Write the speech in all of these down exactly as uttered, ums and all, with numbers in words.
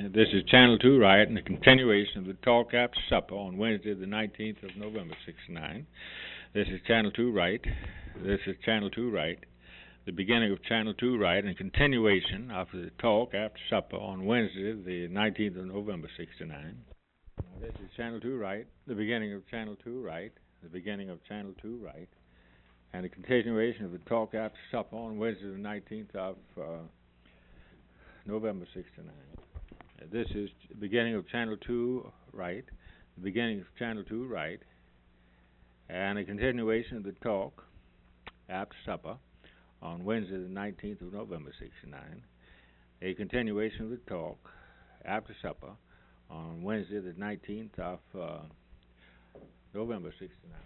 This is Channel two Riot and the continuation of the talk after supper on Wednesday, the nineteenth of November, sixty-nine. This is Channel two Riot. This is Channel two Riot. The beginning of Channel two Riot and continuation of the talk after supper on Wednesday, the nineteenth of November, sixty-nine. This is Channel two Riot. The beginning of Channel two Riot. The beginning of Channel two Riot. And the continuation of the talk after supper on Wednesday, the nineteenth of uh, November, sixty-nine. This is the beginning of Channel two Right, the beginning of Channel two Right, and a continuation of the talk after supper on Wednesday, the nineteenth of November, sixty-nine. A continuation of the talk after supper on Wednesday, the nineteenth of uh, November, sixty-nine.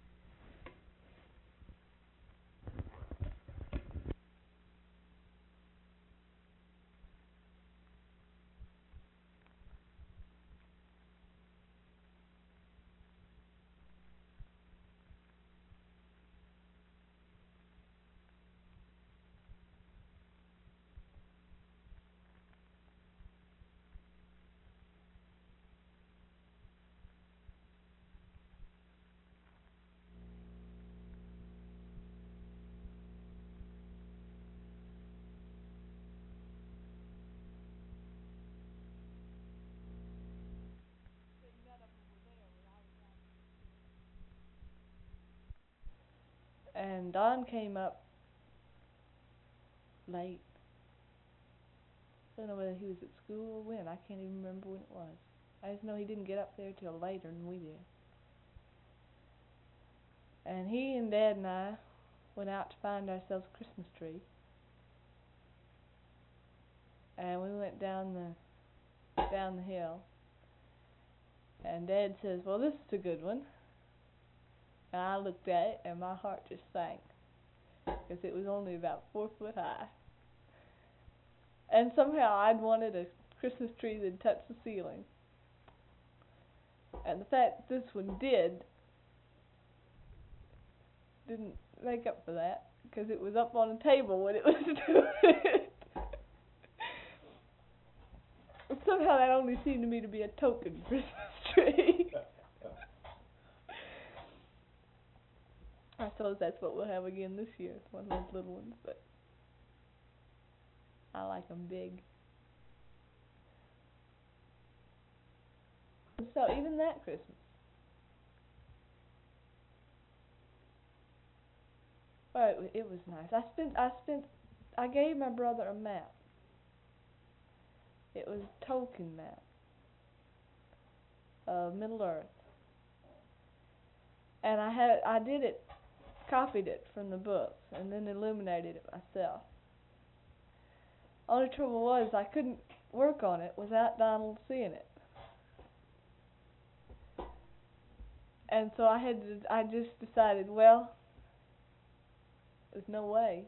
And Don came up late. I don't know whether he was at school or when. I can't even remember when it was. I just know he didn't get up there till later than we did. And he and Dad and I went out to find ourselves a Christmas tree. And we went down the down the hill. And Dad says, "Well, this is a good one." And I looked at it, and my heart just sank, because it was only about four foot high. And somehow I'd wanted a Christmas tree that touched the ceiling. And the fact that this one did, didn't make up for that, because it was up on a table when it was doing it. Somehow that only seemed to me to be a token Christmas tree. I suppose that's what we'll have again this year, one of those little ones, but I like them big. So even that Christmas, well, it, it was nice. I spent, I spent, I gave my brother a map. It was a token map of Middle Earth, and I had, I did it. copied it from the books and then illuminated it myself. Only trouble was I couldn't work on it without Donald seeing it. And so I had to, I just decided, well, there's no way.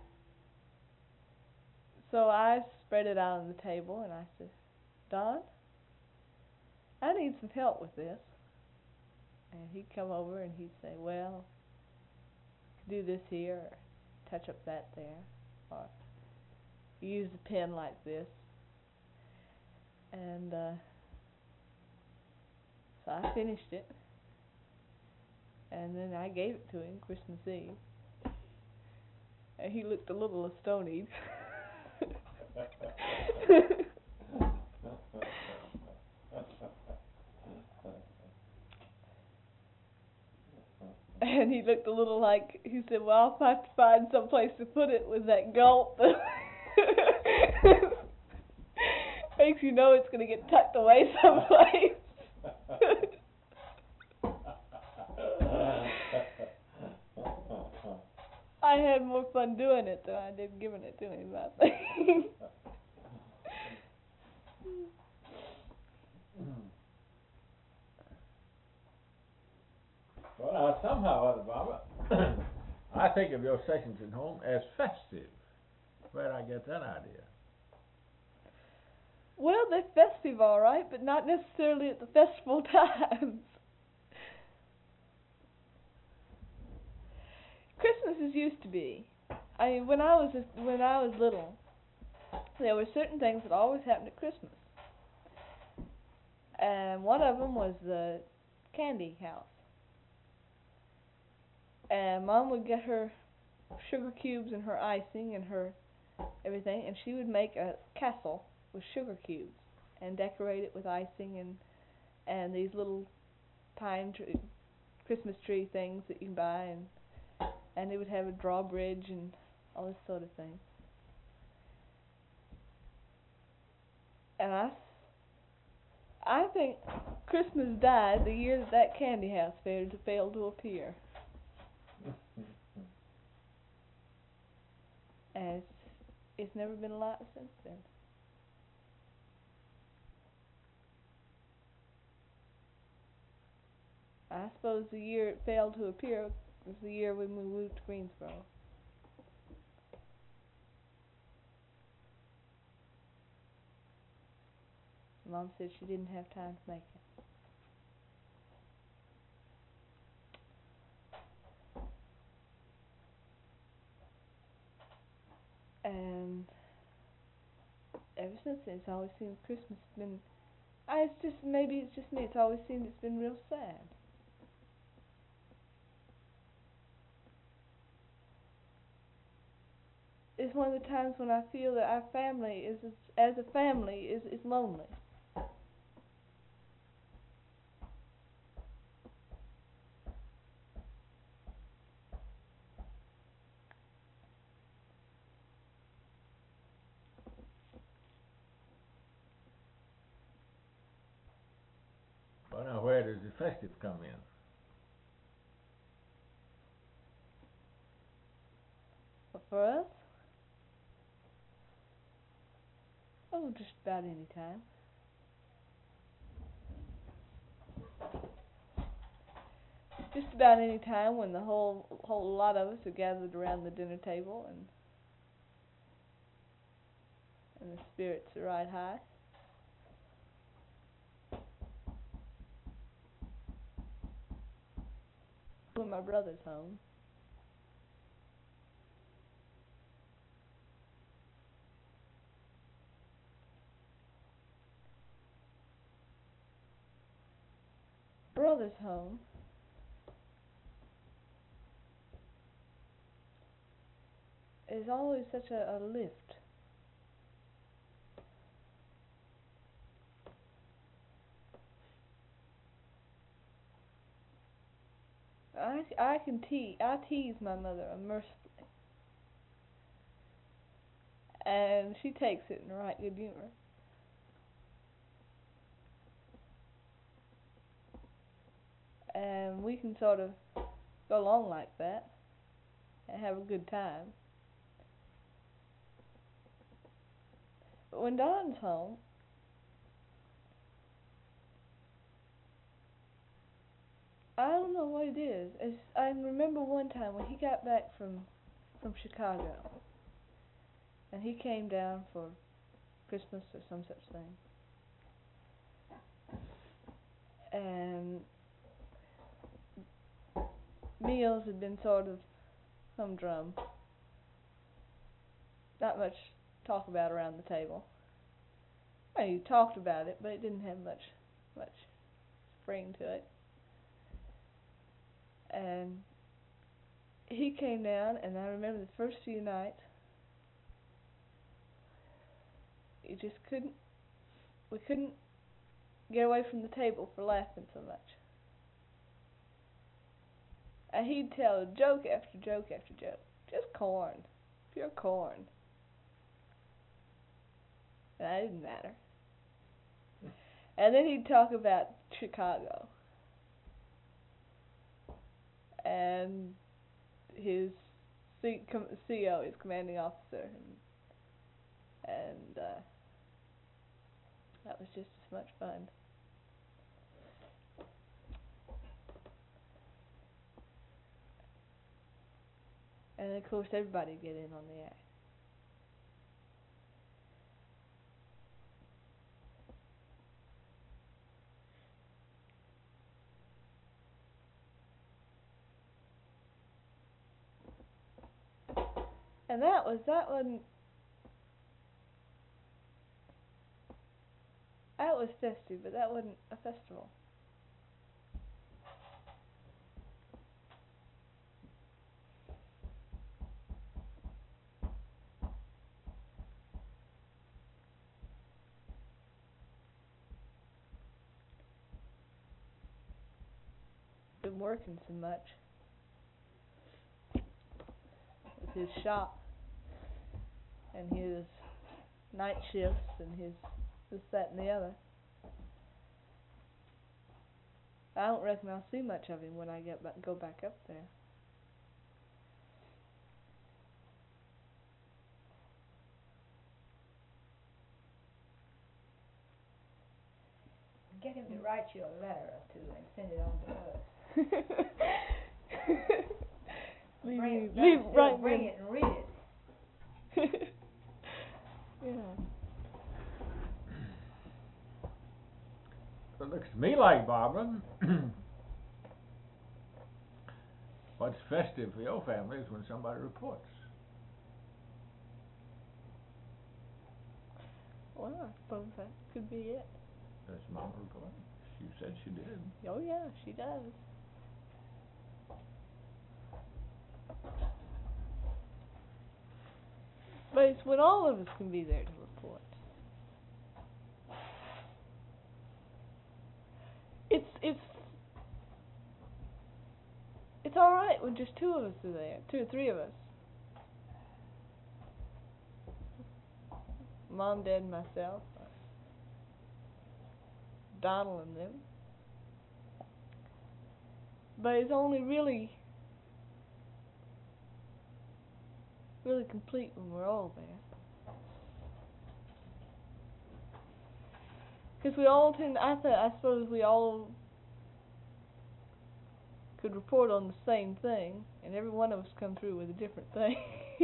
So I spread it out on the table and I said, "Don, I need some help with this." And he'd come over and he'd say, "Well, do this here, or touch up that there, or use the pen like this." And uh, so I finished it, and then I gave it to him Christmas Eve, and he looked a little astonished. And he looked a little like, he said, "Well, I'll have to find some place to put it with that gulp." Makes you know it's going to get tucked away someplace. I had more fun doing it than I did giving it to him, I think. Well, uh, somehow or other, Barbara, I think of your sessions at home as festive. Where'd I get that idea? Well, they're festive, all right, but not necessarily at the festival times. Christmases used to be. I mean, when I was a, when I was little, there were certain things that always happened at Christmas. and one of them was the candy house. And Mom would get her sugar cubes and her icing and her everything, and she would make a castle with sugar cubes and decorate it with icing and and these little pine tree, Christmas tree things that you can buy, and and it would have a drawbridge and all this sort of thing. And I, I think Christmas died the year that that candy house failed to failed to appear. And it's, it's never been a lot since then. I suppose the year it failed to appear was the year we moved to Greensboro. Mom said she didn't have time to make it. And ever since then, it's always seemed Christmas has been. I, it's just maybe it's just me. It's always seemed it's been real sad. It's one of the times when I feel that our family is, as a family, is is lonely. Well, now where does the festive come in? But for us, oh, just about any time. Just about any time when the whole whole lot of us are gathered around the dinner table and and the spirits are right high. When my brother's home. Brother's home. Is always such a, a lift. I, I can tease, I tease my mother mercifully, and she takes it in the right good humor. And we can sort of go along like that and have a good time. But when Don's home, I don't know what it is. It's, I remember one time when he got back from from Chicago, and he came down for Christmas or some such thing, and meals had been sort of humdrum. Not much talk about around the table. Well, you talked about it, but it didn't have much much spring to it. And he came down, and I remember the first few nights, you just couldn't, we couldn't get away from the table for laughing so much. And he'd tell joke after joke after joke, just corn, pure corn. And that didn't matter. And then he'd talk about Chicago. And his C, com, C O, his commanding officer, and, and uh, that was just as much fun. And of course everybody get in on the act. And that was, that one, that was was festive, but that wasn't a festival. Been working so much with his shop and his night shifts and his this, that, and the other. I don't reckon I'll see much of him when I get back, go back up there. Get him to write you a letter or two and send it on to us. leave bring me, it, leave, still right bring me. it and read it. Yeah. It looks to me like, Barbara, what's festive for your family is when somebody reports. Well, I suppose that could be it. Does Mama report? She said she did. Oh yeah, she does. But it's when all of us can be there to report. It's it's it's all right when just two of us are there, two or three of us. Mom, Dad, and myself, Donald and them. But it's only really, really complete when we're all there. Because we all tend, I th- I suppose we all could report on the same thing, and every one of us come through with a different thing.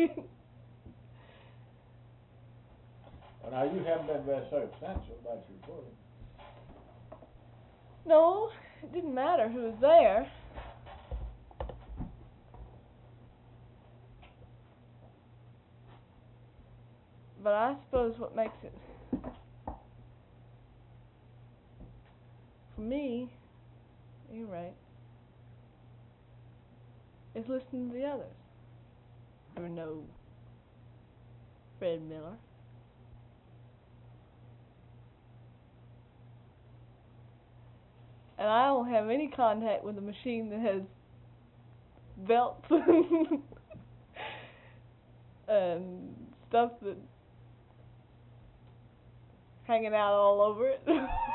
Well, now you haven't been very substantial about your reporting. No, it didn't matter who was there. But I suppose what makes it, for me, you're right, is listening to the others. There were no Fred Miller. And I don't have any contact with a machine that has belts and, and stuff that hanging out all over it.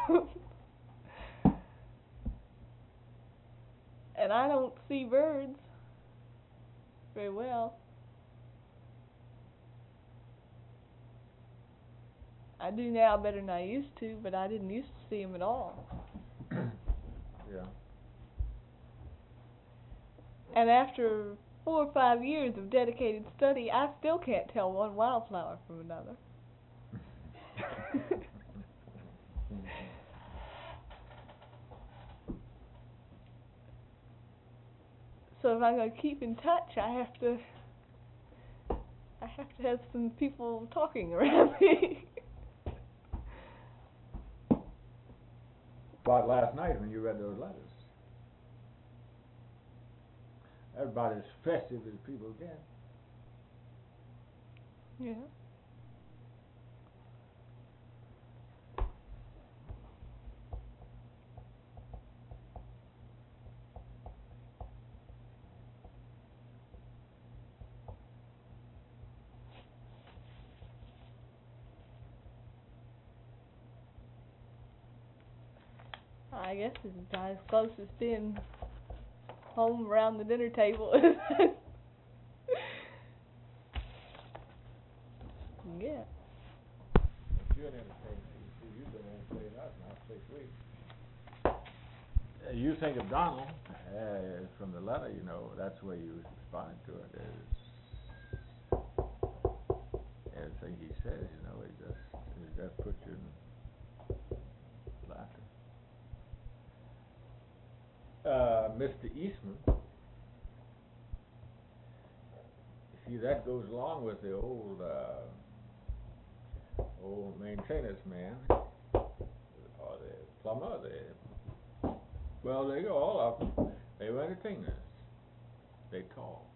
And I don't see birds very well. I do now better than I used to, but I didn't used to see them at all. Yeah. And after four or five years of dedicated study, I still can't tell one wildflower from another. So if I'm going to keep in touch, I have to I have to have some people talking around me. About last night when you read those letters. Everybody's as festive as people get. Yeah. I guess it's about as close as being home around the dinner table. Yeah. You're entertaining. You've been entertaining us now six weeks. Uh, you think of Donald uh, from the letter, you know, that's the way you respond to it. Is everything he says, you know, he just he just puts you in laughter. Uh, Mister Eastman, see, that goes along with the old uh, old maintenance man. plumber, they, well, they go, all of them, they were entertainers. They talked.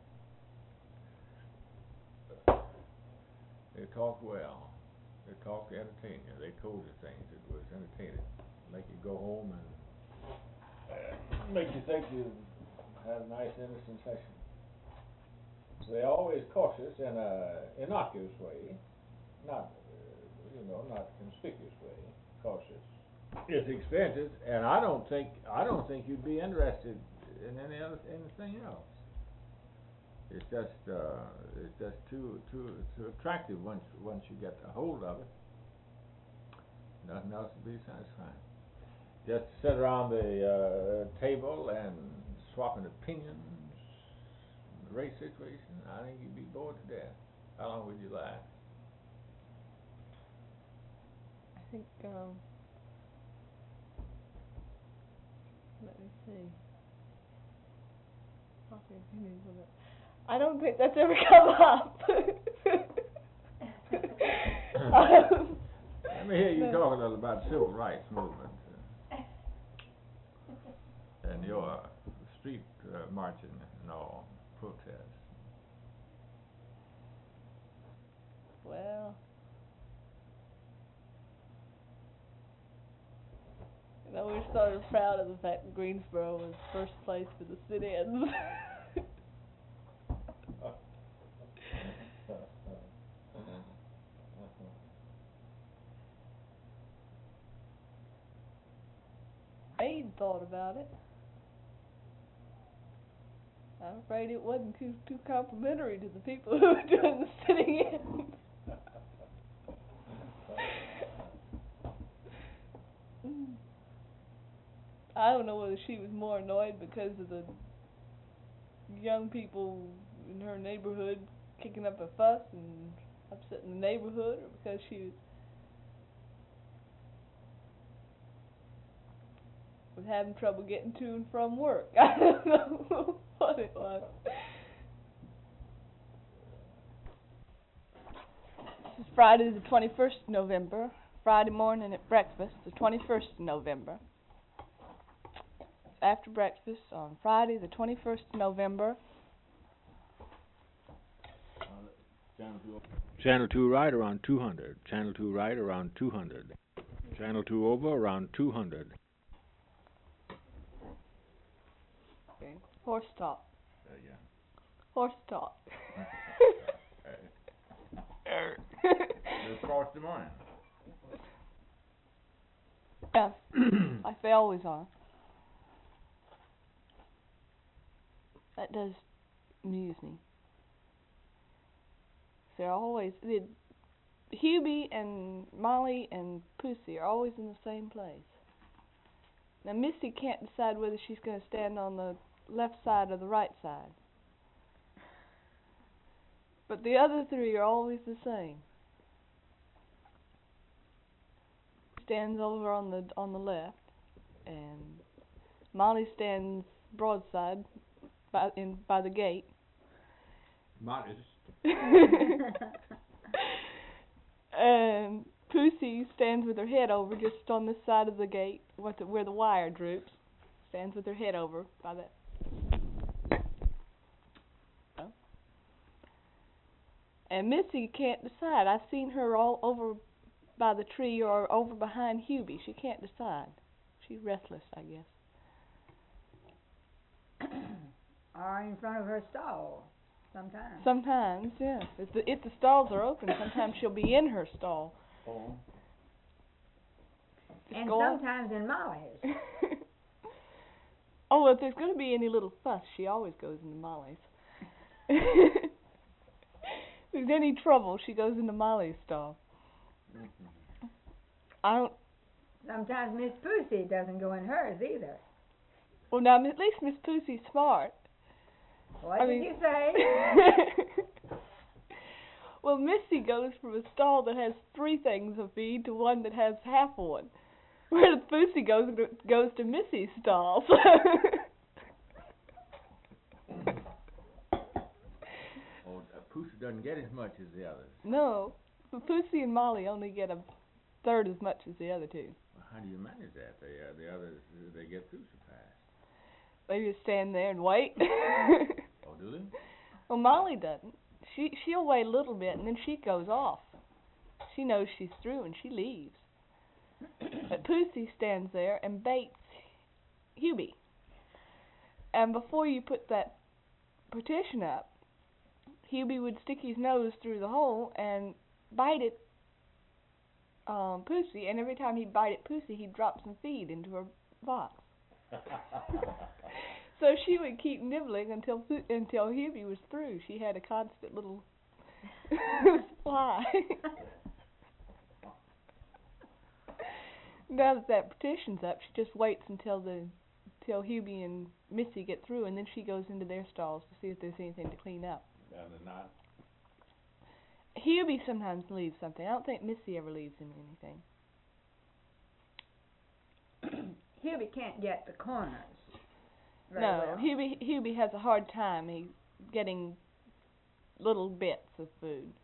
They talked well. They talked to entertain you. They told you things that was entertaining. Make you go home and uh, make you think you had a nice innocent session. So they're always cautious in a innocuous way, not, uh, you know, not conspicuous way, cautious. It's expensive, and I don't think, I don't think you'd be interested in any other, anything else. It's just, uh, it's just too, too, too attractive once, once you get a hold of it. Nothing else would be satisfying. Just to sit around the, uh, table and swapping opinions, the race situation, I think you'd be bored to death. How long would you last? I think, um, let me see. Swapping opinions on it. I don't think that's ever come up. um, Let me hear you no. talk a little about civil rights movement uh, and your uh, street uh, marching and all, protests. Well, you know, we're sort of proud of the fact that Greensboro was first place for the sit-ins. Aid thought about it. I'm afraid it wasn't too, too complimentary to the people who were doing the sitting in. I don't know whether she was more annoyed because of the young people in her neighborhood kicking up a fuss and upsetting the neighborhood, or because she was was having trouble getting to and from work. I don't know what it was. This is Friday the twenty-first of November. Friday morning at breakfast, the twenty-first of November. After breakfast on Friday the twenty-first of November. Channel two right around two hundred. Channel two right around two hundred. Channel two over around two hundred. Okay. Horse talk. Uh, yeah. Horse talk. Just across the morning. Yeah, like they always are. That does amuse me. They're always, they, Hubie and Molly and Pussy are always in the same place. Now Missy can't decide whether she's going to stand on the left side or the right side. But the other three are always the same. Stands over on the on the left, and Molly stands broadside by in by the gate. Modest. And Pussy stands with her head over just on this side of the gate, where the, where the wire droops. Stands with her head over by that. Oh. And Missy can't decide. I've seen her all over by the tree or over behind Hubie. She can't decide. She's restless, I guess. Or in front of her stall, sometimes. Sometimes, yeah. If the if the stalls are open, sometimes she'll be in her stall. Oh. Just And go on. sometimes in Molly's. Oh, well, if there's going to be any little fuss, she always goes into Molly's. If there's any trouble, she goes into Molly's stall. Mm-hmm. I don't. Sometimes Miss Pussy doesn't go in hers either. Well, now at least Miss Pussy's smart. What I did mean- you say? Well, Missy goes from a stall that has three things of feed to one that has half one, whereas Pussy goes to, goes to Missy's stall. Oh, uh, Pussy doesn't get as much as the others. No, but Pussy and Molly only get a third as much as the other two. how do you manage that? They, uh, the others, they get through so fast. They just stand there and wait. Oh, do they? Well, Molly doesn't. She, she'll wait a little bit, and then she goes off. She knows she's through, and she leaves. But Pussy stands there and baits Hubie. And before you put that partition up, Hubie would stick his nose through the hole and bite it, um, Pussy, and every time he'd bite at Pussy, he'd drop some feed into her box. So she would keep nibbling until until Hubie was through. She had a constant little supply. Now that that partition's up, she just waits until the till Hubie and Missy get through, and then she goes into their stalls to see if there's anything to clean up. Down the knot. Hubie sometimes leaves something. I don't think Missy ever leaves him anything. Hubie can't get the corners. Very No, well. Hubie Hubie has a hard time he getting little bits of food.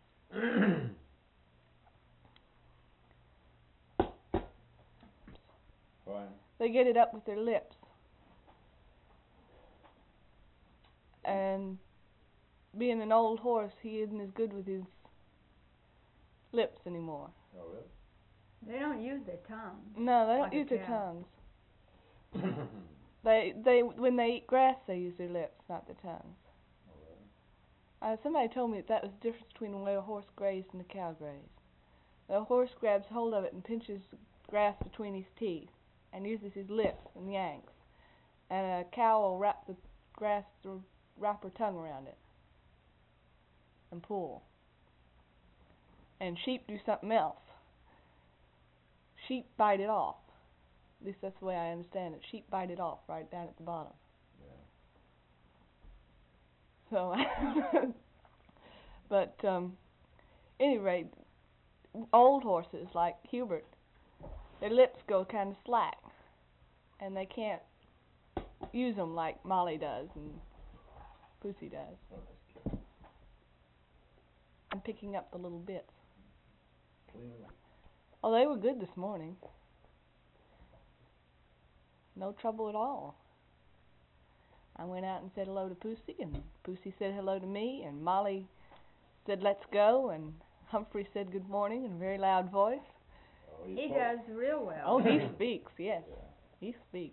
Why? They get it up with their lips. And being an old horse, he isn't as good with his lips anymore. Oh, really? They don't use their tongue. No, they don't Like a use their cow. tongues. They they when they eat grass, they use their lips, not their tongues. Oh, really? Uh, somebody told me that that was the difference between the way a horse grazed and a cow grazed. The horse grabs hold of it and pinches grass between his teeth and uses his lips and yanks. And a cow will wrap the grass, through, wrap her tongue around it and pull. And sheep do something else. Sheep bite it off. At least that's the way I understand it. Sheep bite it off right down at the bottom. Yeah. So, but um, any rate, old horses like Hubert, their lips go kind of slack, and they can't use them like Molly does and Pussy does. Oh, that's cute. I'm picking up the little bits. Clean them up. Oh, they were good this morning. No trouble at all. I went out and said hello to Pussy, and Pussy said hello to me, and Molly said let's go, and Humphrey said good morning in a very loud voice. Oh, He spoke. does real well. Oh, he speaks, yes, Yeah. he speaks.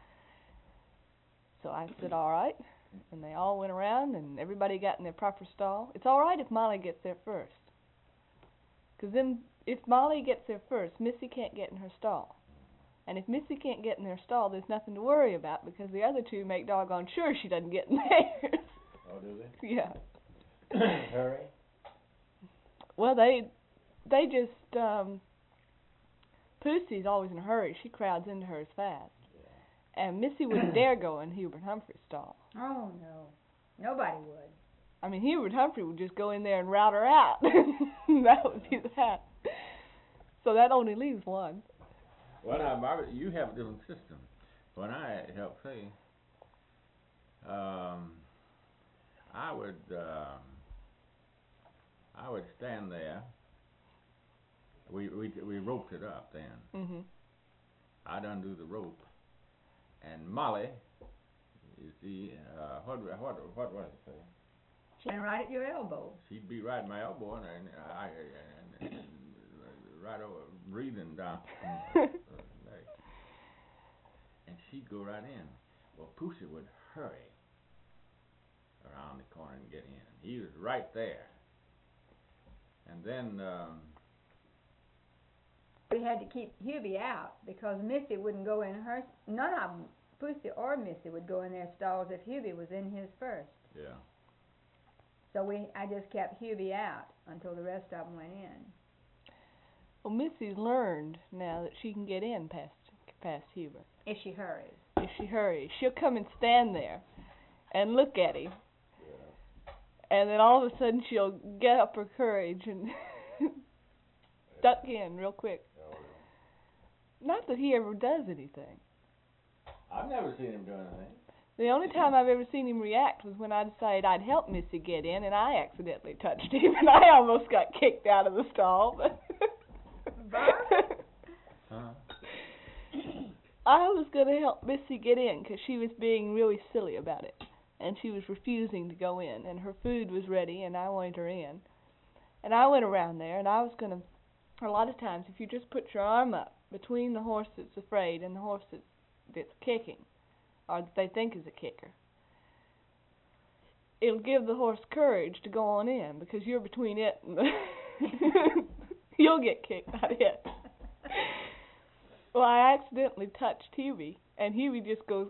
So I said all right, and they all went around, and everybody got in their proper stall. It's all right if Molly gets there first, because then if Molly gets there first, Missy can't get in her stall. And if Missy can't get in her stall, there's nothing to worry about because the other two make doggone sure she doesn't get in theirs. Oh, do they? Yeah. Hurry? Well, they they just um Pussy's always in a hurry. She crowds into hers fast. Yeah. And Missy wouldn't dare go in Hubert Humphrey's stall. Oh, no. Nobody would. I mean, Hubert Humphrey would just go in there and rout her out. That would be that. So that only leaves one. Well, now, Margaret, you have a different system. When I helped Faye, um, I would, um, I would stand there. We we we roped it up then. Mhm. I'd undo the rope, and Molly, you see, uh, what what what was it? Faye? She's right at your elbow. She'd be right at my elbow, and, and I and, and, and right over breathing down from her leg, and she'd go right in. Well, Pussy would hurry around the corner and get in. He was right there, and then um, We had to keep Hubie out because Missy wouldn't go in her. None of them, Pussy or Missy, would go in their stalls if Hubie was in his first. yeah. So we, I just kept Hubie out until the rest of them went in. Well, Missy's learned now that she can get in past past Hubert. If she hurries. If she hurries, she'll come and stand there and look at him. And then all of a sudden she'll get up her courage and duck in real quick. Not that he ever does anything. I've never seen him do anything. The only time I've ever seen him react was when I decided I'd help Missy get in, and I accidentally touched him, and I almost got kicked out of the stall. But Barbara? Huh? I was going to help Missy get in because she was being really silly about it. And she was refusing to go in. And her food was ready and I wanted her in. And I went around there and I was going to, a lot of times, if you just put your arm up between the horse that's afraid and the horse that's, that's kicking, or that they think is a kicker, it'll give the horse courage to go on in because you're between it and the you'll get kicked by it. Well, I accidentally touched Hubie, and Hubie just goes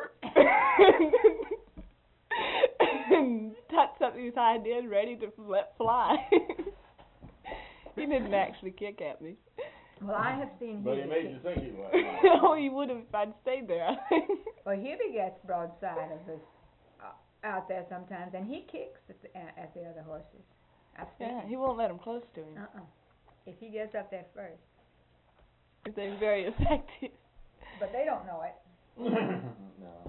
and tucks up his hind end ready to let fly. He didn't actually kick at me. Well, I have seen But Hubie. he made kick- you think he was. Oh, he would have if I'd stayed there. Well, Hubie gets broadside of us uh, out there sometimes, and he kicks at the, uh, at the other horses. I've seen Yeah, him. he won't let them close to him. Uh-uh. If he gets up there first. They're very effective. But they don't know it. No.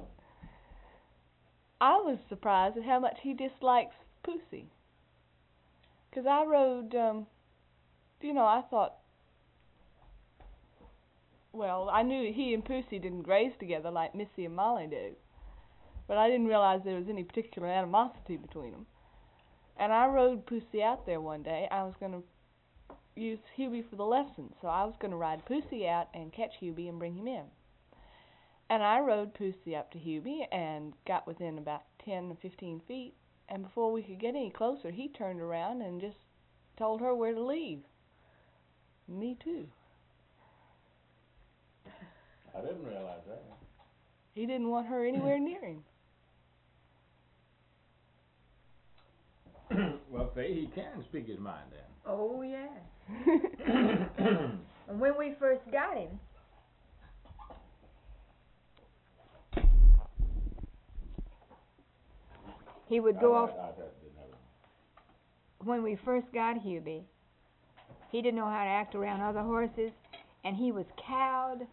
I was surprised at how much he dislikes Pussy. Because I rode, um, you know, I thought, well, I knew he and Pussy didn't graze together like Missy and Molly do. But I didn't realize there was any particular animosity between them. And I rode Pussy out there one day. I was going to use Hubie for the lesson. So I was going to ride Pussy out and catch Hubie and bring him in. And I rode Pussy up to Hubie and got within about ten or fifteen feet. And before we could get any closer, he turned around and just told her where to leave. Me too. I didn't realize that. He didn't want her anywhere near him. Well, see, he can speak his mind then. Oh, yes. And when we first got him, he would go I, off. I, I didn't have it. When we first got Hubie, he didn't know how to act around other horses, and he was cowed.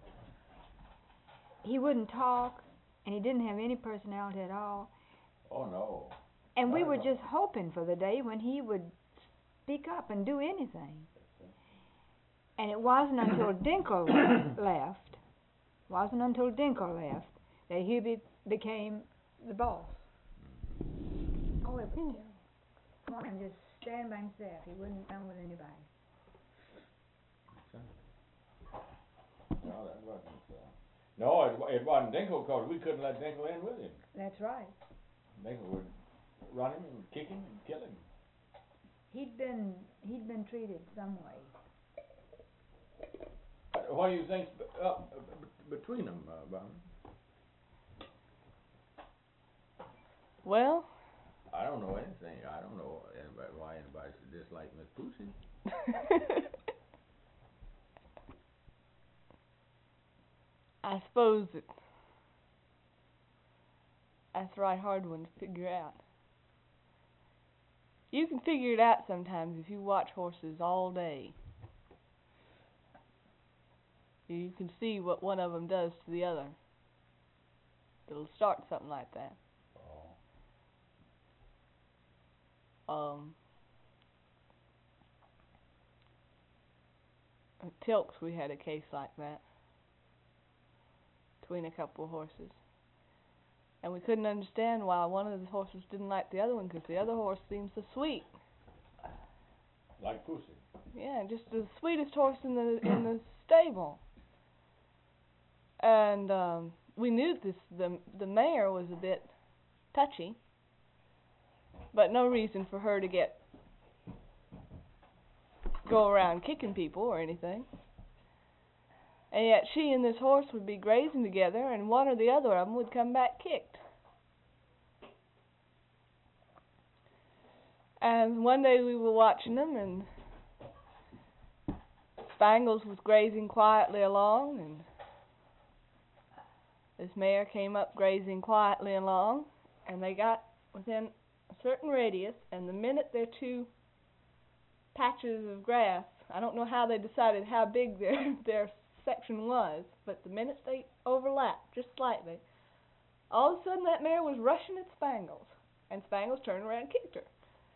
He wouldn't talk, and he didn't have any personality at all. Oh, no. And we Not were at all. just hoping for the day when he would speak up and do anything. And it wasn't until Dinkle left, wasn't until Dinkle left, that Hubie became the boss. Oh, it was terrible. Come on, and just stand by himself. He wouldn't come with anybody. No, that wasn't, uh, no, it, wa- it wasn't Dinkle, because we couldn't let Dinkle in with him. That's right. Dinkle would run him and kick him and kill him. He'd been he'd been treated some way. Uh, What do you think's b- up uh, b- between them, uh, Bum? Well, I don't know anything. I don't know anybody, why anybody should dislike Miss Pussy. I suppose that that's a right hard one to figure out. You can figure it out sometimes if you watch horses all day. You can see what one of them does to the other. It'll start something like that. Oh. Um, at Tilks we had a case like that between a couple of horses. And we couldn't understand why one of the horses didn't like the other one, because the other horse seemed so sweet. Like Pussy. Yeah, just the sweetest horse in the in the stable. And um, we knew this the the mare was a bit touchy, but no reason for her to get go around kicking people or anything. And yet she and this horse would be grazing together, and one or the other of them would come back kicked. And one day we were watching them, and Spangles was grazing quietly along, and this mare came up grazing quietly along, and they got within a certain radius, and the minute their two patches of grass, I don't know how they decided how big their their section was, but the minute they overlapped just slightly, all of a sudden that mare was rushing at Spangles, and Spangles turned around and kicked her.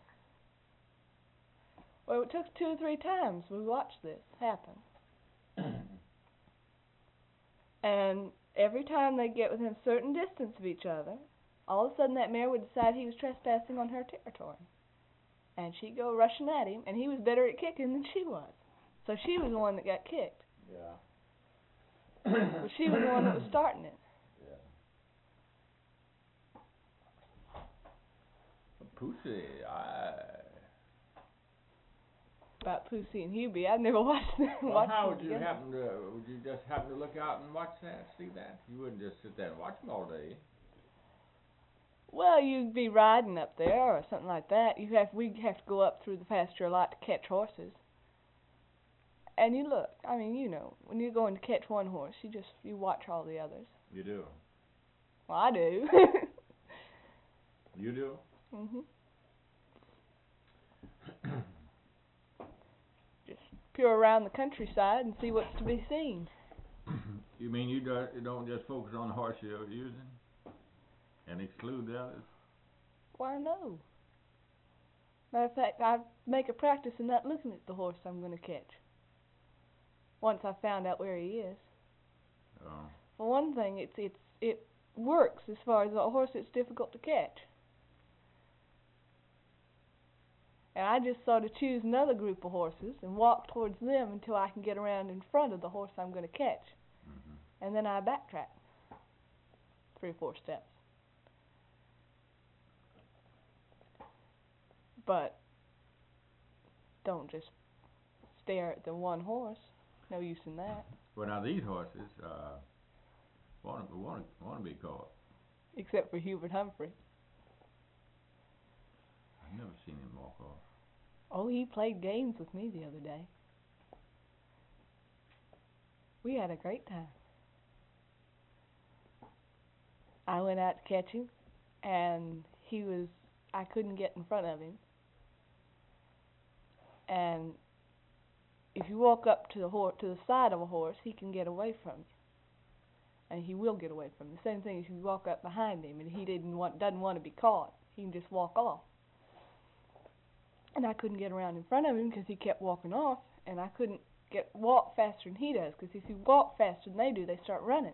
Well, it took two or three times we watched this happen. And every time they get within a certain distance of each other, all of a sudden that mare would decide he was trespassing on her territory. And she'd go rushing at him, and he was better at kicking than she was. So she was the one that got kicked. Yeah. But she was the one that was starting it. Yeah. Pussy, I... About Pussy and Hubie, I've never watched them. Well, watched how them would you together. happen to, would you just happen to look out and watch that, see that? You wouldn't just sit there and watch them all day. Well, you'd be riding up there or something like that. You have we have to go up through the pasture a lot to catch horses. And you look, I mean, you know, when you're going to catch one horse, you just you watch all the others. You do. Well, I do. You do? Mhm. Just peer around the countryside and see what's to be seen. You mean you don't, you don't just focus on the horse you're using and exclude the others? Why, no. Matter of fact, I make a practice of not looking at the horse I'm going to catch. Once I found out where he is. Oh. For one thing, it's it's it works as far as a horse that's difficult to catch. And I just sort of choose another group of horses and walk towards them until I can get around in front of the horse I'm going to catch. Mm-hmm. And then I backtrack three or four steps. But don't just stare at the one horse. No use in that. Well, now these horses uh, want to want to want to be caught. Except for Hubert Humphrey. I've never seen him walk off. Oh, he played games with me the other day. We had a great time. I went out to catch him, and he was, I couldn't get in front of him. And if you walk up to the horse, to the side of a horse, he can get away from you. And he will get away from you. The same thing if you walk up behind him and he didn't want, doesn't want to be caught. He can just walk off. And I couldn't get around in front of him because he kept walking off, and I couldn't get walk faster than he does, because if you walk faster than they do, they start running.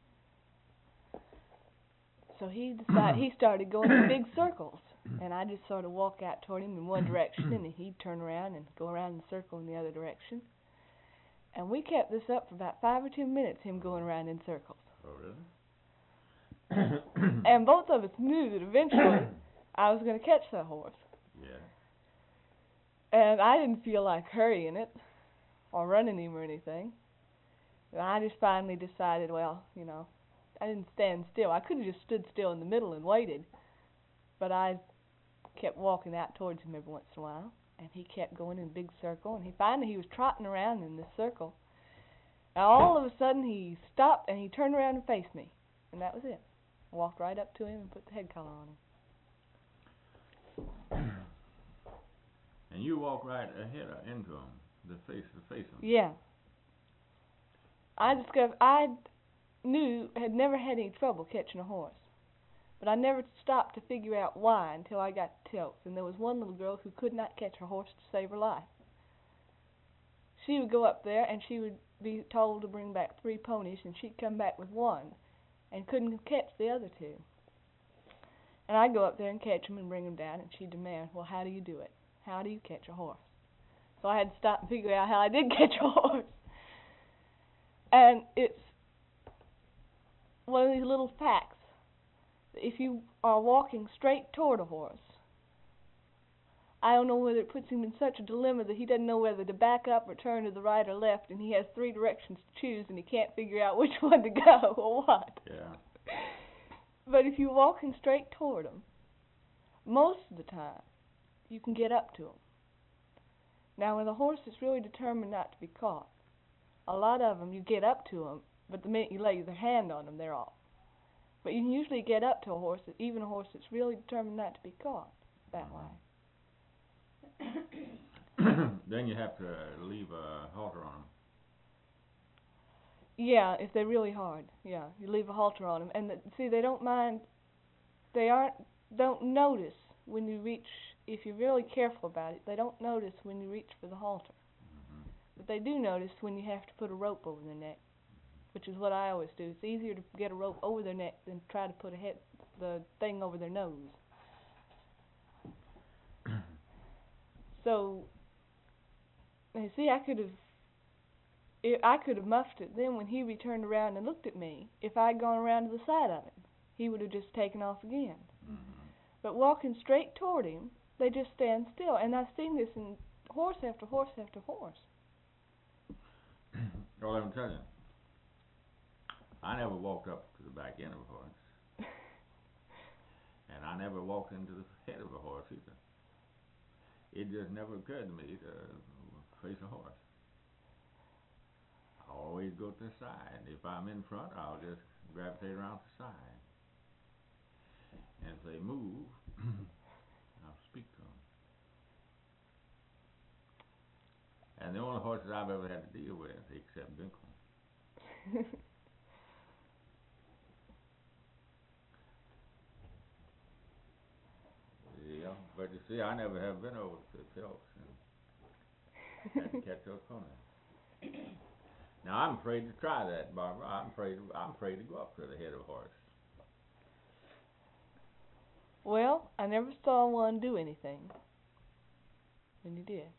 So he decided he started going in big circles, and I just sort of walk out toward him in one direction, and he'd turn around and go around in a circle in the other direction. And we kept this up for about five or ten minutes, him going around in circles. Oh, really? And both of us knew that eventually I was going to catch that horse. Yeah. And I didn't feel like hurrying it or running him or anything. And I just finally decided, well, you know, I didn't stand still. I could have just stood still in the middle and waited. But I kept walking out towards him every once in a while. And he kept going in a big circle. And he finally he was trotting around in this circle. And all of a sudden he stopped and he turned around and faced me. And that was it. I walked right up to him and put the head collar on him. And you walk right ahead of, into him, the face to face him. Yeah. I discovered I knew had never had any trouble catching a horse, but I never stopped to figure out why until I got to Tilts. And there was one little girl who could not catch her horse to save her life. She would go up there and she would be told to bring back three ponies, and she'd come back with one, and couldn't catch the other two. And I'd go up there and catch them and bring them down, and she'd demand, well, how do you do it? How do you catch a horse? So I had to stop and figure out how I did catch a horse. And it's one of these little facts. If you are walking straight toward a horse, I don't know whether it puts him in such a dilemma that he doesn't know whether to back up or turn to the right or left, and he has three directions to choose, and he can't figure out which one to go or what. Yeah. But if you're walking straight toward him, most of the time, you can get up to him. Now, when the horse is really determined not to be caught, a lot of them, you get up to them, but the minute you lay your hand on them, they're off. But you can usually get up to a horse, even a horse that's really determined not to be caught, that way. Then you have to uh, leave a halter on them. Yeah, if they're really hard. Yeah, you leave a halter on them, and the, see, they don't mind. They aren't don't notice when you reach. If you're really careful about it, they don't notice when you reach for the halter. Mm-hmm. But they do notice when you have to put a rope over their neck. which is what I always do. It's easier to get a rope over their neck than try to put a head, the thing over their nose. So, you see, I could have, if I could have muffed it. Then when he returned around and looked at me, if I'd gone around to the side of him, he would have just taken off again. Mm-hmm. But walking straight toward him, they just stand still. And I've seen this in horse after horse after horse. Well, let me tell you, I never walked up to the back end of a horse, and I never walked into the head of a horse either. It just never occurred to me to face a horse. I always go to the side. If I'm in front, I'll just gravitate around to the side. And if they move, I'll speak to them. And the only horses I've ever had to deal with, except Binkle. Yeah, but you see, I never have been over to the tilts and had to catch those ponies. Now I'm afraid to try that, Barbara. I'm afraid. I'm afraid to go up to the head of a horse. Well, I never saw one do anything when you did.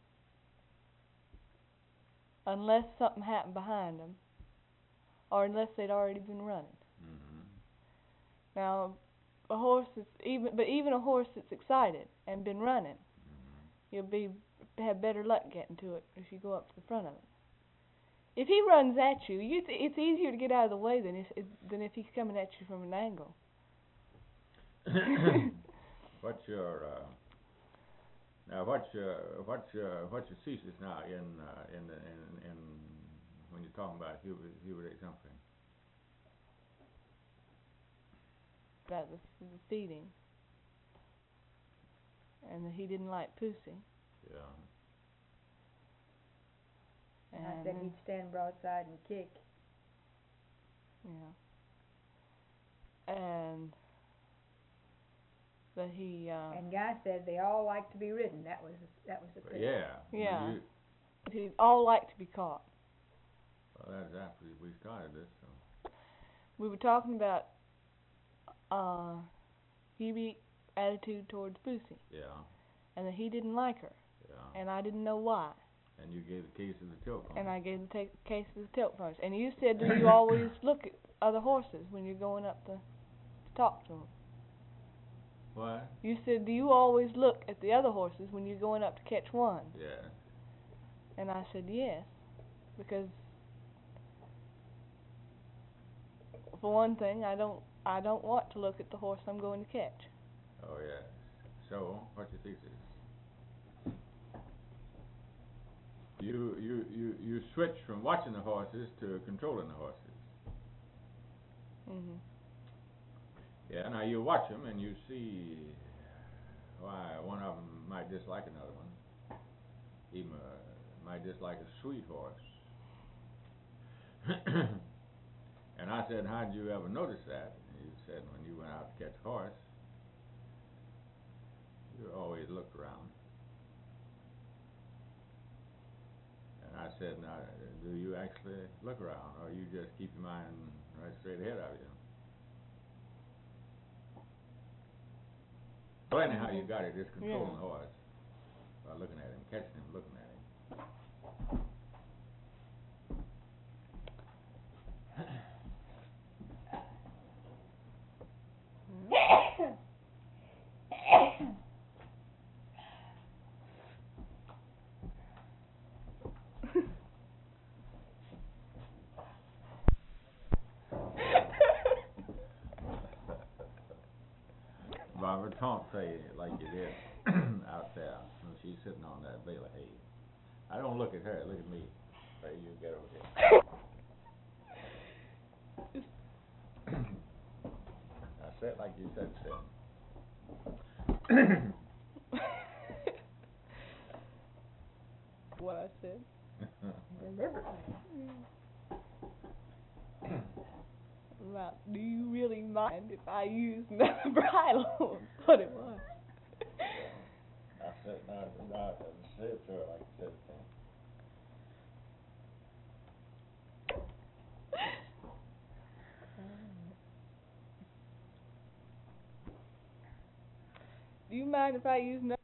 Unless something happened behind them, or unless they'd already been running. Mm-hmm. Now, a horse that's even, but even a horse that's excited and been running, Mm-hmm. you'll be have better luck getting to it if you go up to the front of it. If he runs at you, you th- it's easier to get out of the way than if than if he's coming at you from an angle. What's your uh, now? What's your what's your what's your thesis now in uh, in, the, in in when you're talking about Hubert Hubert H. Humphrey? About the, the feeding, and that he didn't like Pussy. Yeah. And I said he'd stand broadside and kick. Yeah. And that he. Uh, and Guy said they all like to be ridden. That was that was the But thing. yeah. Yeah. You, He all like to be caught. well, that's after we started this. So. We were talking about uh, Hubie's attitude towards Pussy, Yeah. and that he didn't like her, Yeah. and I didn't know why. And you gave the case of the tilt pony. And I gave the ta- case of the tilt ponies. And you said that you always look at other horses when you're going up to, to talk to them. What? You said, do you always look at the other horses when you're going up to catch one? Yeah. And I said, yes, because for one thing, I don't I don't want to look at the horse I'm going to catch. Oh yeah. So, what's your thesis? You you you you switch from watching the horses to controlling the horses. Mhm. Yeah. Now you watch them and you see why one of them might dislike another one. Even uh, might dislike a sweet horse. And I said, how did you ever notice that? And he said, when you went out to catch a horse, you always looked around. And I said, now, do you actually look around, or you just keep your mind right straight ahead of you? Well, anyhow, you got it. It's controlling Yeah. the horse by looking at him, catching him, looking at him. Barbara, don't say it like you did out there when she's sitting on that bale of hay. I don't look at her, look at me. Hey, you get over here. I said like you said, said. What I said. Deliberately. About, do you really mind if I use another bridle? What it was. I said, no, no, I said it to her like you said it to mind if I use no?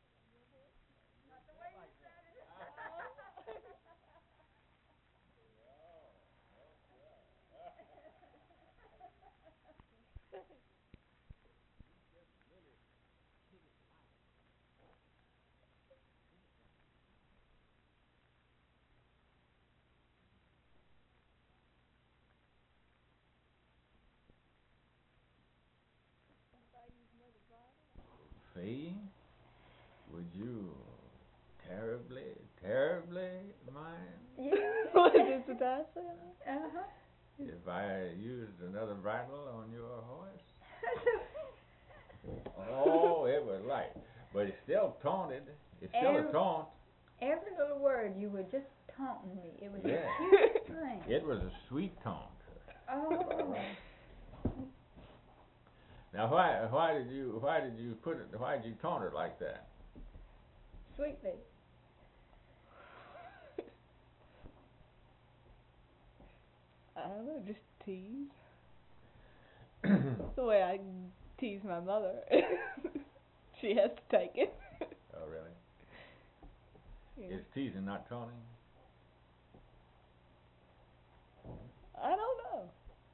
Fee, would you terribly, terribly mind Yeah. What did the die say? Uh-huh. if I used another bridle on your horse? Oh, it was light, but it still taunted. It's still Every- a taunt. Every little word you were just taunting me. It was Yeah. a cute thing. It was a sweet taunt. Oh. Now, why, why did you, why did you put it, why did you taunt it like that? Sweetly. I don't know, just tease. That's the way I tease my mother. She has to take it. Oh, really? Yeah. Is teasing not taunting? I don't know.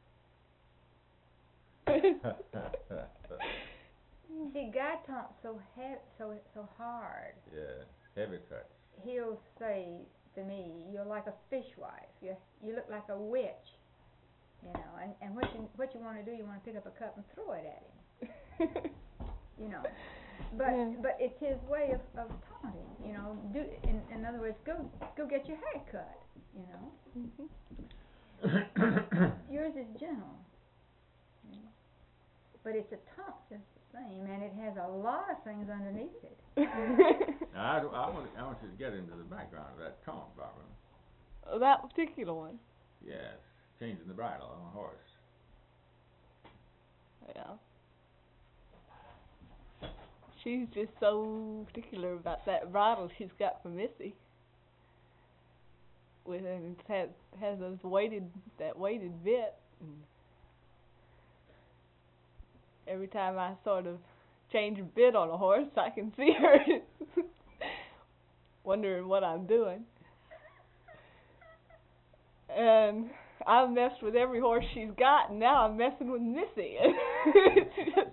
See, God taunts so he- so so hard. Yeah, heavy touch. He'll say to me, "You're like a fishwife. You you look like a witch." You know, and and what you what you want to do, you want to pick up a cup and throw it at him. You know, but Yeah. but it's his way of, of taunting. You know, do in in other words, go go get your hair cut. You know, Mhm. yours is gentle, you know, but it's a taunt just the same, and it has a lot of things underneath it. Now, I, do- I want, I want you to get into the background of that taunt, Barbara. That particular one. Yes, changing the bridle on a horse. Yeah. She's just so particular about that bridle she's got for Missy. With and it has has those weighted that weighted bit. And every time I sort of change a bit on a horse, I can see her wondering what I'm doing. And I've messed with every horse she's got, and now I'm messing with Missy. It's just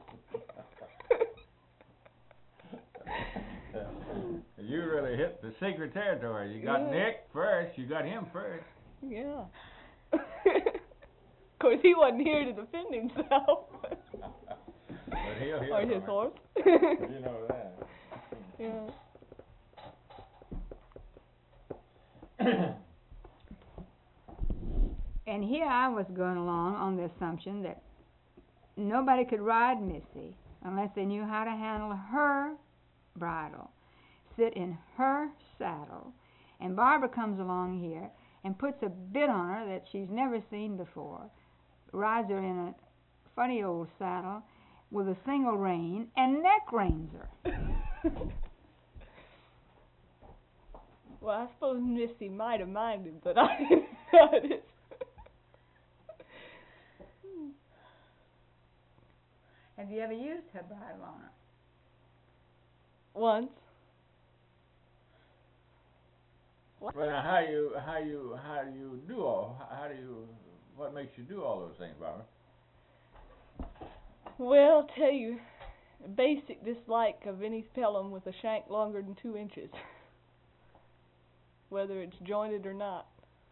You really hit the secret territory. You got Yeah. Nick first. You got him first. Yeah. Of course, he wasn't here to defend himself. But he'll hear or from his it. horse. You know that. Yeah. And here I was going along on the assumption that nobody could ride Missy unless they knew how to handle her bridle, sit in her saddle. And Barbara comes along here and puts a bit on her that she's never seen before, rides her in a funny old saddle with a single rein and neck reins her. Well, I suppose Missy might have minded, but I didn't notice. Have you ever used her bridle on her? Once. Well, now, how you how you how do you do all how do you what makes you do all those things, Barbara? Well, I'll tell you, a basic dislike of any pelham with a shank longer than two inches, whether it's jointed or not.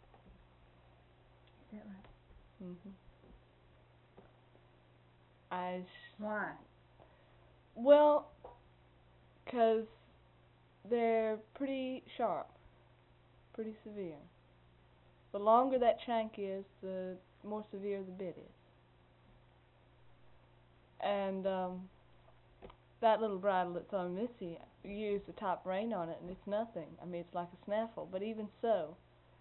Is that right? Mhm. I s- Why? well, 'cause they're pretty sharp, pretty severe. The longer that shank is, the more severe the bit is. And um, that little bridle that's on Missy, you use the top rein on it, and it's nothing. I mean, it's like a snaffle. But even so,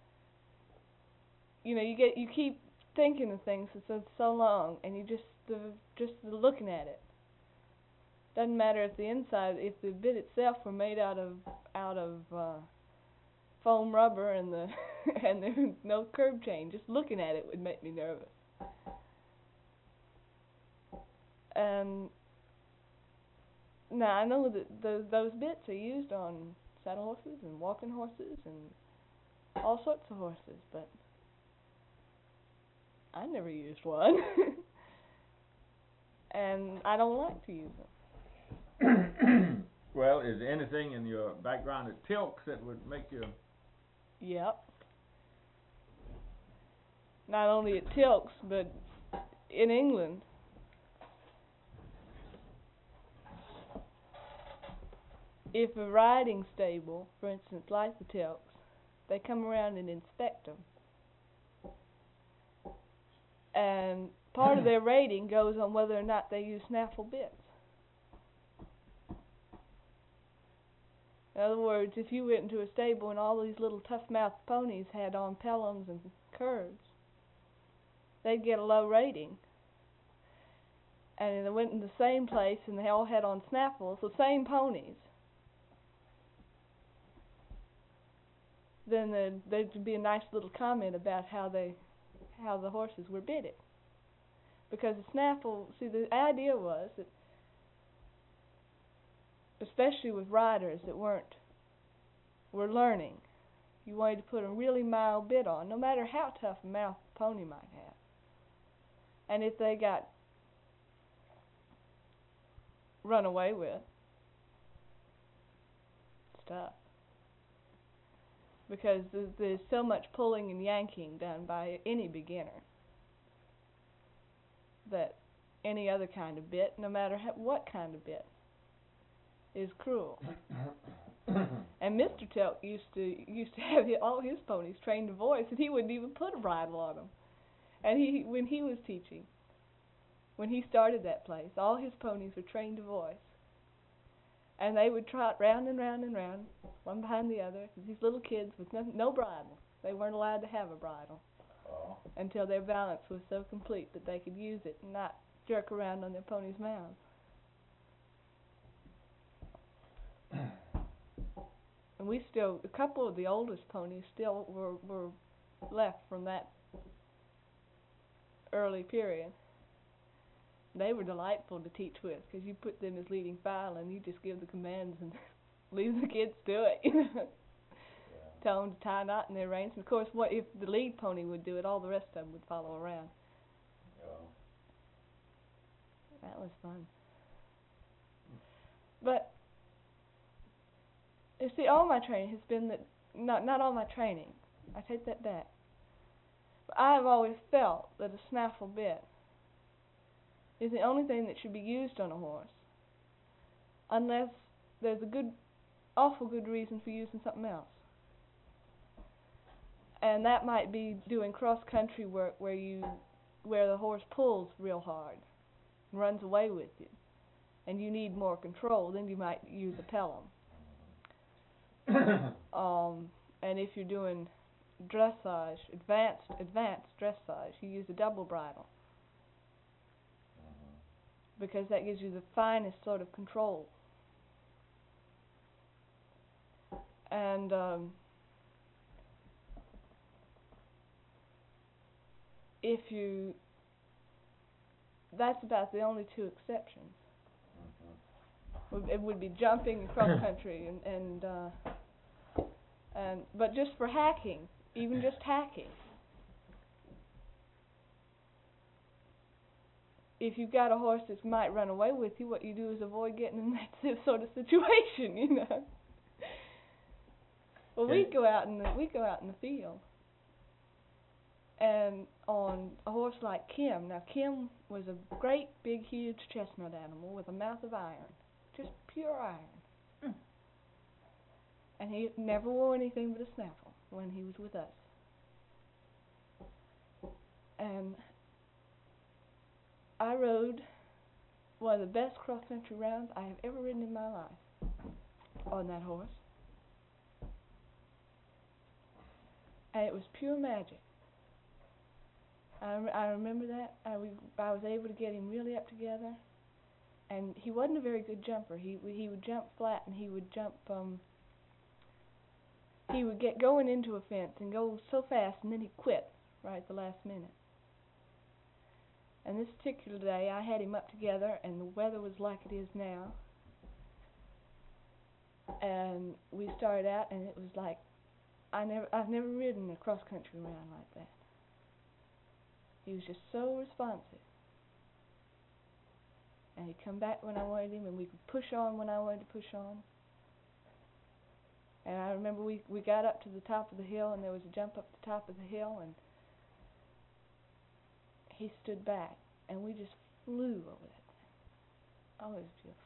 you know, you get you keep thinking of things for so so long, and you just the just the looking at it. Doesn't matter if the inside, if the bit itself were made out of out of uh, foam rubber and the and there's no curb chain. Just looking at it would make me nervous. And Now, I know that those, those bits are used on saddle horses and walking horses and all sorts of horses, but I never used one. And I don't like to use them. Well, is there anything in your background at Tilks that would make you... Yep. Not only at Tilks, but in England. If a riding stable, for instance, like the Tilks, they come around and inspect them. And part of their rating goes on whether or not they use snaffle bits. In other words, if you went into a stable and all these little tough-mouthed ponies had on pellums and curbs, they'd get a low rating. And if they went in the same place and they all had on snaffles, the same ponies, then there'd, there'd be a nice little comment about how they, how the horses were bitted. Because the snaffle, see, the idea was that, especially with riders that weren't, were learning, you wanted to put a really mild bit on, no matter how tough a mouth the pony might have. And if they got run away with, it's tough. Because there's, there's so much pulling and yanking done by any beginner that any other kind of bit, no matter how, what kind of bit, is cruel. And Mister Telk used to used to have all his ponies trained to voice, and he wouldn't even put a bridle on them. And he, when he was teaching, when he started that place, all his ponies were trained to voice. And they would trot round and round and round, one behind the other, these little kids with no, no bridle. They weren't allowed to have a bridle Oh. until their balance was so complete that they could use it and not jerk around on their ponies' mouths. And we still, a couple of the oldest ponies still were, were left from that early period. They were delightful to teach with, because you put them as leading file and you just give the commands and leave the kids to it. You know? Yeah. Tell them to tie a knot in their reins. And of course, what if the lead pony would do it, all the rest of them would follow around. Oh. That was fun. But you see, all my training has been that, not not all my training, I take that back. But I've always felt that a snaffle bit is the only thing that should be used on a horse, unless there's a good, awful good reason for using something else. And that might be doing cross-country work where you, where the horse pulls real hard and runs away with you, and you need more control. Then you might use a pelham. um, and if you're doing dressage, advanced advanced dressage, you use a double bridle, because that gives you the finest sort of control. And um, if you, that's about the only two exceptions. Mm-hmm. It would be jumping across country and and uh, and but just for hacking, even just hacking. If you've got a horse that might run away with you, what you do is avoid getting in that sort of situation, you know. Well, we go out in the we go out in the field, and on a horse like Kim. Now, Kim was a great, big, huge chestnut animal with a mouth of iron, just pure iron. Mm. And he never wore anything but a snaffle when he was with us. And I rode one of the best cross-country rounds I have ever ridden in my life on that horse. And it was pure magic. I, rem- I remember that. I, we, I was able to get him really up together. And he wasn't a very good jumper. He he would jump flat, and he would jump, um, he would get going into a fence and go so fast, and then he'd quit right at the last minute. And this particular day, I had him up together, and the weather was like it is now. And we started out, and it was like I never, I've never ridden a cross country round like that. He was just so responsive. And he'd come back when I wanted him, and we could push on when I wanted to push on. And I remember we, we got up to the top of the hill, and there was a jump up the top of the hill, and he stood back, and we just flew over that thing. Oh, it was beautiful.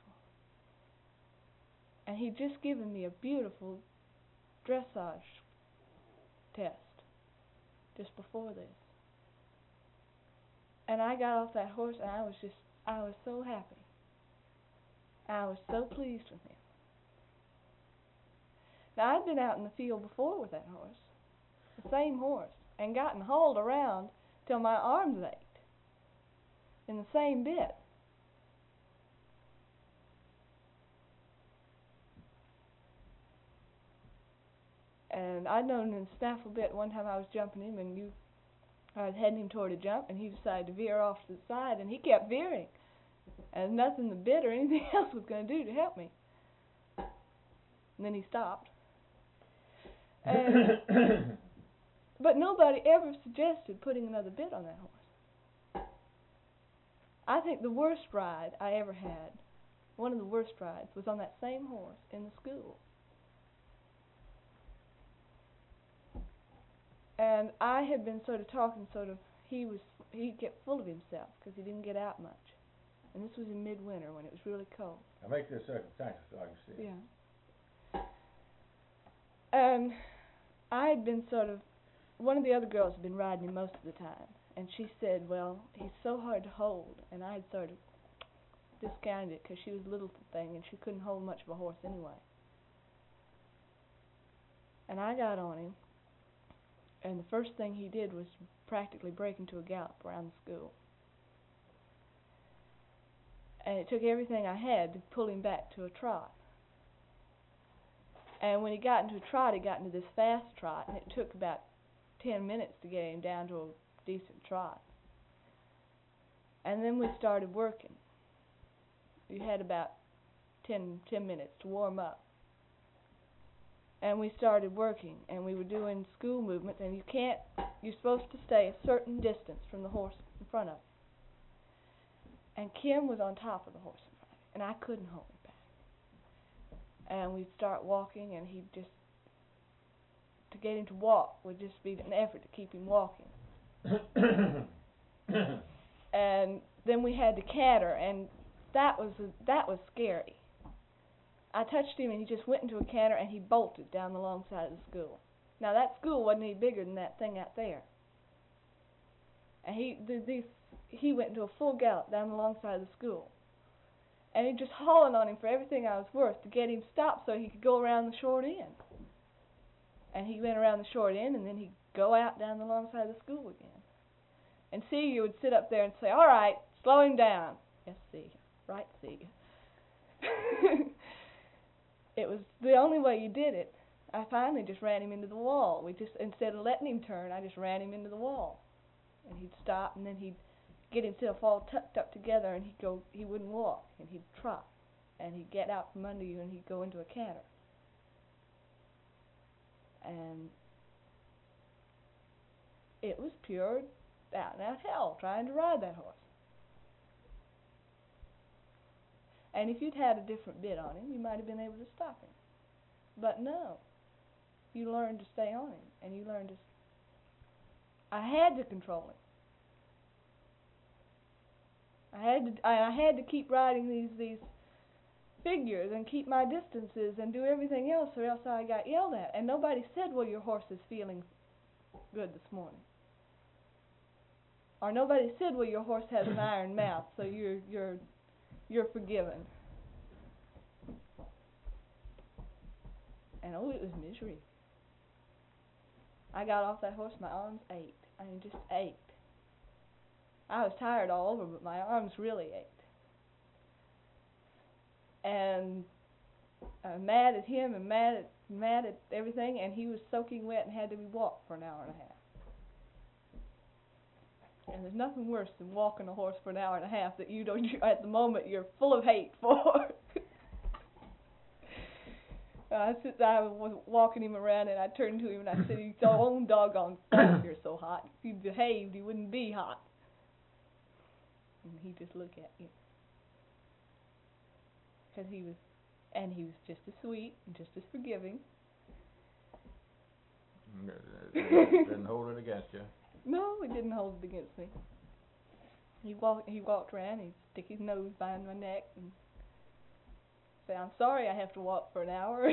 And he'd just given me a beautiful dressage test just before this. And I got off that horse, and I was just, I was so happy. I was so pleased with him. Now, I'd been out in the field before with that horse, the same horse, and gotten hauled around till my arms ached in the same bit. And I'd known in the snaffle bit one time I was jumping him, and you, I was heading him toward a jump, and he decided to veer off to the side, and he kept veering. And nothing the bit or anything else was going to do to help me. And then he stopped. And but nobody ever suggested putting another bit on that horse. I think the worst ride I ever had, one of the worst rides, was on that same horse in the school. And I had been sort of talking, sort of, he was, he'd get full of himself because he didn't get out much. And this was in midwinter when it was really cold. Now make this circumstantial so I can see it. Yeah. And I had been sort of, one of the other girls had been riding him most of the time. And she said, well, he's so hard to hold. And I had sort of discounted it because she was a little thing and she couldn't hold much of a horse anyway. And I got on him. And the first thing he did was practically break into a gallop around the school. And it took everything I had to pull him back to a trot. And when he got into a trot, he got into this fast trot, and it took about ten minutes to get him down to a decent trot. And then we started working. We had about ten, ten minutes to warm up. And we started working, and we were doing school movements, and you can't, you're supposed to stay a certain distance from the horse in front of you. And Kim was on top of the horse in front of me, and I couldn't hold him back. And we'd start walking, and he'd just, to get him to walk would just be an effort to keep him walking. And then we had to canter, and that was a, that was scary. I touched him, and he just went into a canter, and he bolted down the long side of the school. Now, that school wasn't any bigger than that thing out there. And he the, these, he went into a full gallop down the long side of the school. And he just hauling on him for everything I was worth to get him stopped so he could go around the short end. And he went around the short end, and then he'd go out down the long side of the school again. And Celia would sit up there and say, all right, slow him down. Yes, Celia. Right, Celia. It was the only way you did it. I finally just ran him into the wall. We just, instead of letting him turn, I just ran him into the wall. And he'd stop, and then he'd get himself all tucked up together, and he'd go, he wouldn't walk, and he'd trot. And he'd get out from under you, and he'd go into a canter. And it was pure out-and-out hell trying to ride that horse. And if you'd had a different bit on him, you might have been able to stop him. But no. You learned to stay on him, and you learned to... I had to control him. I had to, I, I had to keep riding these, these figures and keep my distances and do everything else, or else I got yelled at. And nobody said, well, your horse is feeling good this morning. Or nobody said, well, your horse has an iron mouth, so you're... you're You're forgiven. And oh, it was misery. I got off that horse, my arms ached. I mean, just ached. I was tired all over, but my arms really ached. And I was mad at him and mad at, mad at everything, and he was soaking wet and had to be walked for an hour and a half. And there's nothing worse than walking a horse for an hour and a half that you don't, at the moment, you're full of hate for. I said I was walking him around, and I turned to him and I said, "It's your own doggone fault you're so hot. If you behaved, you wouldn't be hot." And he just looked at me, because he was, and he was just as sweet and just as forgiving. Didn't hold it against you. No, he didn't hold it against me. He walked. He walked around. He'd stick his nose behind my neck and say, "I'm sorry, I have to walk for an hour."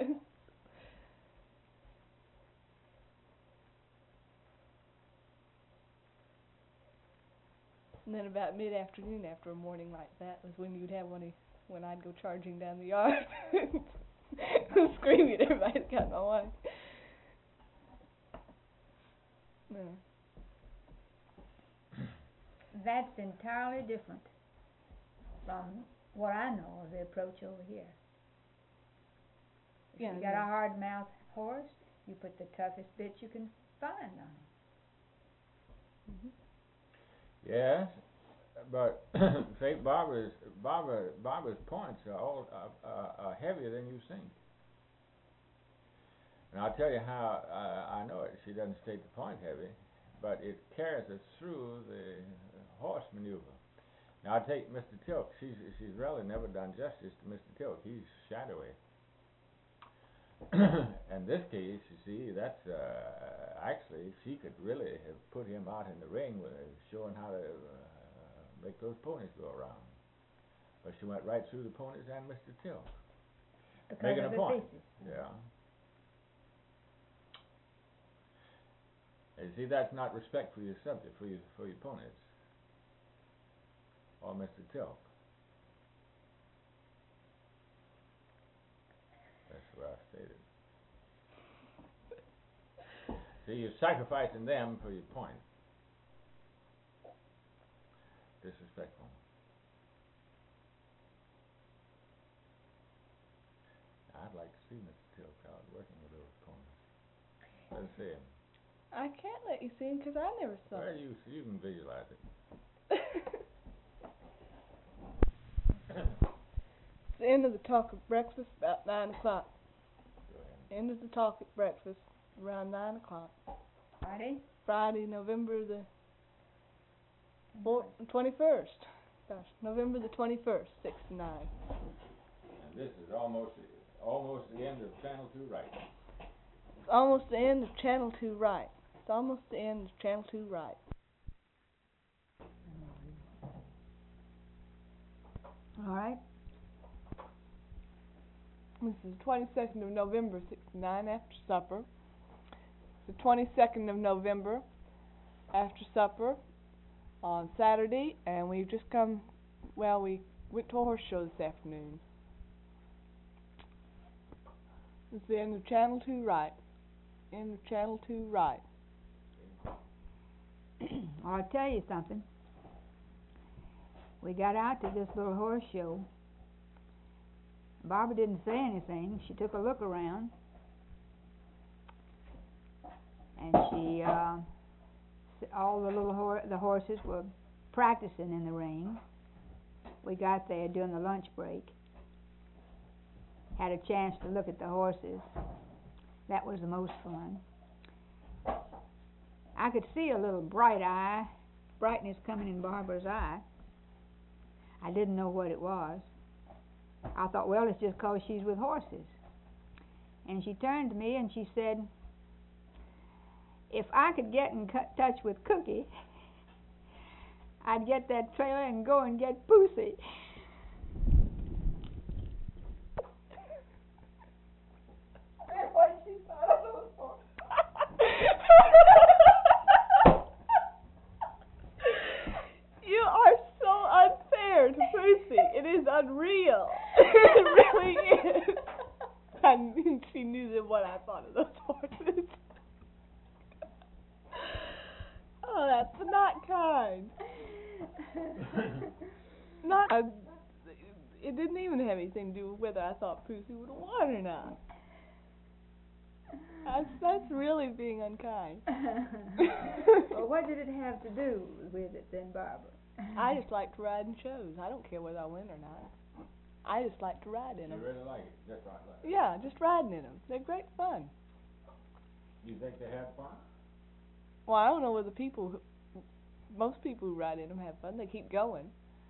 And then about mid-afternoon, after a morning like that, was when you'd have one of, when I'd go charging down the yard, screaming at everybody that got my way. Yeah. That's entirely different from what I know of the approach over here. If Yeah, you got yeah. a hard-mouthed horse, you put the toughest bit you can find on him. Mm-hmm. Yes, but say Barbara's Barbara Barbara's points are all uh, uh, are heavier than you think. And I'll tell you how uh, I know it. She doesn't state the point heavy, but it carries us through the horse maneuver. Now I take Mister Tilk. She's she's really never done justice to Mister Tilk. He's shadowy. In this case, you see, that's uh, actually she could really have put him out in the ring with her, showing how to uh, make those ponies go around. But she went right through the ponies and Mister Tilk, Because making of a the point. pieces. Yeah. And you see, that's not respect for your subject, for your for your ponies, or Mister Tilk. That's what I stated. See, you're sacrificing them for your point. Disrespectful. I'd like to see Mister Tilk out working with those ponies. Let's see him. I can't let you see him because I never saw Well, it. you you can visualize it. It's the end of the talk at breakfast, about nine o'clock. Go ahead. End of the talk at breakfast, around nine o'clock. Friday? Friday, November the twenty-first. Gosh, November the twenty-first, six to nine. And this is almost almost the end of Channel Two Right. It's almost the end of Channel Two Right. It's almost the end of Channel Two Right. All right. This is the twenty-second of November, sixty-nine, after supper. The twenty-second of November, after supper, on Saturday, and we've just come, well, we went to a horse show this afternoon. This is the end of Channel Two Right. End of Channel Two Right. Well, I'll tell you something. We got out to this little horse show. Barbara didn't say anything. She took a look around, and she, uh, all the little hor- the horses were practicing in the ring. We got there during the lunch break. Had a chance to look at the horses. That was the most fun. I could see a little bright eye, brightness coming in Barbara's eye. I didn't know what it was. I thought, well, it's just 'cause she's with horses. And she turned to me and she said, if I could get in cu- touch with Cookie, I'd get that trailer and go and get Pussy. What she thought of those horses. You are so unfair to Pussy. It is unreal. It really is. I knew she knew that what I thought of those horses. Oh, that's not kind. Not. Uh, it didn't even have anything to do with whether I thought Pussy would have won or not. That's that's really being unkind. Well, what did it have to do with it then, Barbara? I just like to ride in shows. I don't care whether I win or not. I just like to ride in You them. really like it, just like that? Yeah, just riding in them. They're great fun. You think they have fun? Well, I don't know whether people, who, most people who ride in them have fun. They keep going.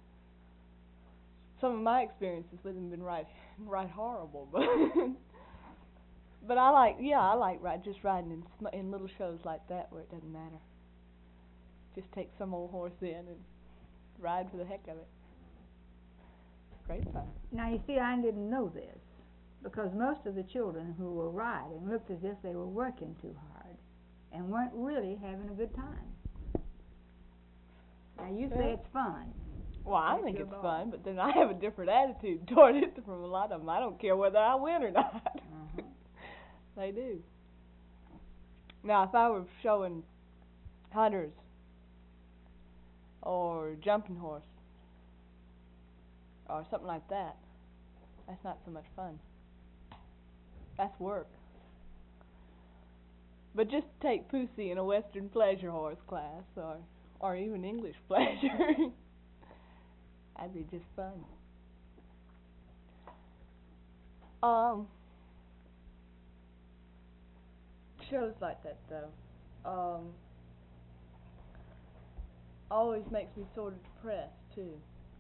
Some of my experiences with them have been right, right horrible, but but I like, yeah, I like ride, just riding in sm- in little shows like that where it doesn't matter. Just take some old horse in and ride for the heck of it. Great fun. Now you see, I didn't know this, because most of the children who were riding looked as if they were working too hard and weren't really having a good time. Now you say Yeah. it's fun. Well, I That's think your it's ball. fun, but then I have a different attitude toward it from a lot of them. I don't care whether I win or not. Uh-huh. They do. Now, if I were showing hunters or jumping horse or something like that, that's not so much fun. That's work. But just take Pussy in a Western pleasure horse class or or even English pleasure. That'd be just fun. Um, shows like that though, um, always makes me sort of depressed too,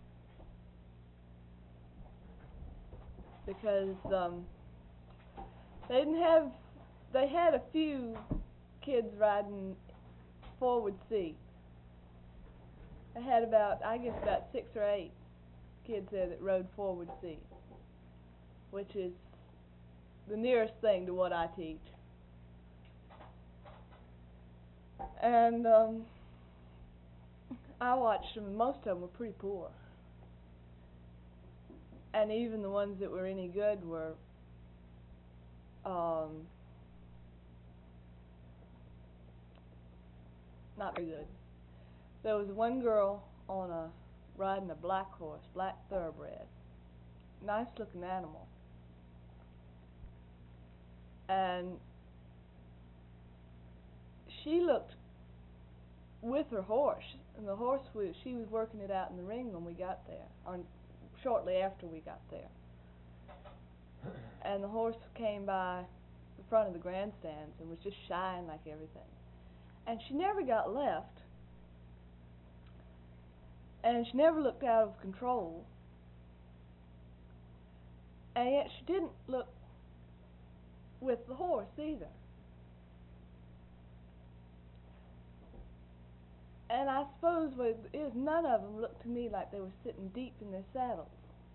because um, they didn't have, they had a few kids riding forward seat. They had about, I guess about six or eight kids there that rode forward seat, which is the nearest thing to what I teach. And um, I watched them, and most of them were pretty poor. And even the ones that were any good were um, not very good. There was one girl on a riding a black horse, black thoroughbred, nice looking animal, and she looked with her horse, and the horse was, she was working it out in the ring when we got there, or shortly after we got there. And the horse came by the front of the grandstands and was just shying like everything. And she never got left, and she never looked out of control, and yet she didn't look with the horse either. And I suppose what it is, none of them looked to me like they were sitting deep in their saddles.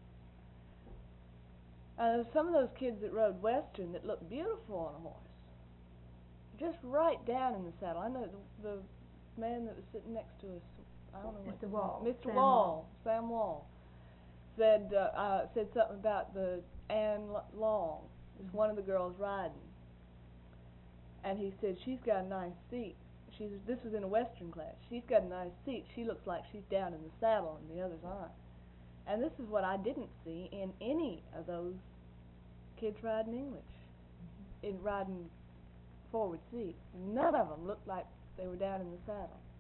And there's some of those kids that rode Western that looked beautiful on a horse, just right down in the saddle. I know the, the man that was sitting next to us, I don't know what Mister his Wall. name- Mister Sam Wall, Wall. Sam Wall, said uh, uh, said something about the Ann L- Long, is one of the girls riding, and he said she's got a nice seat. She's this was in a Western class. She's got a nice seat. She looks like she's down in the saddle, and the others aren't. And this is what I didn't see in any of those kids riding English, in riding forward seat. None of them looked like they were down in the saddle.